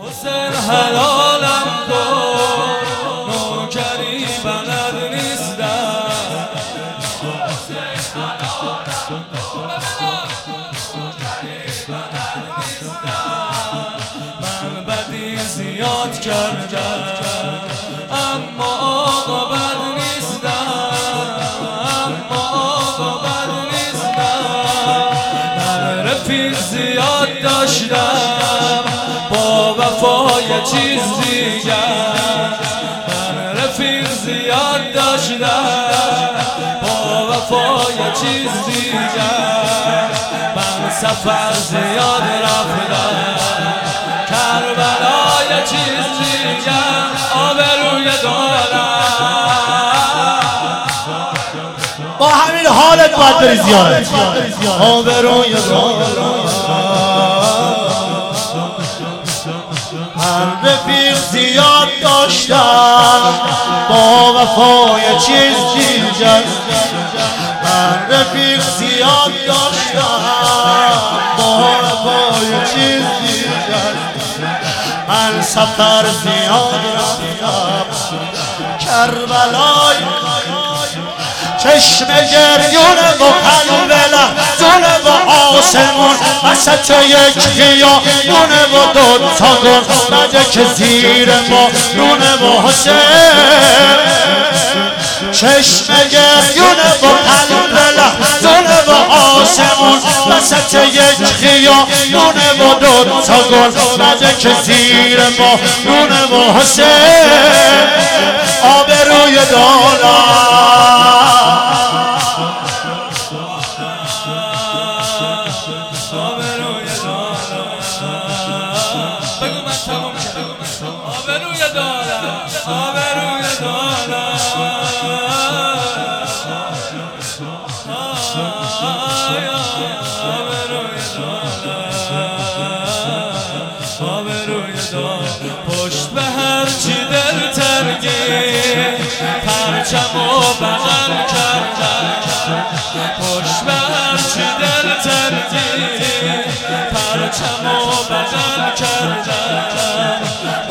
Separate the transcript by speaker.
Speaker 1: حسین حلالم کن نوکری بلد نیستم من بدی زیاد کردم اما آقا بد نیستم من رفیق زیاد داشتم با وفا یه چیز دیگر من رفیق زیاد داشتم با وفا یه چیز دیگر من سفر زیاد رفتم کربلا یه چیز دیگر آبروی دارم
Speaker 2: با همین حالت باید بری زیارت آبروی دارم من رفیق زیاد داشتم با وفای چیز دیگر من رفیق زیاد داشتم با وفای چیز دیگر من سفر زیاد رفتم کربلای چشم گریون و قلب لحظون و آسمون وسط یک خیابون و دوتا گل بده که زیر ما رونه و حسین چشم گریون و قلب لحظون و آسمون وسط یک خیابون و دوتا گل بده که زیر ما رونه و حسین آبروی دارم
Speaker 1: آبروی دارم آبروی دارم آبروی دارم پشت به هرچی دل ترگی پرچم و بغل کردم پشت به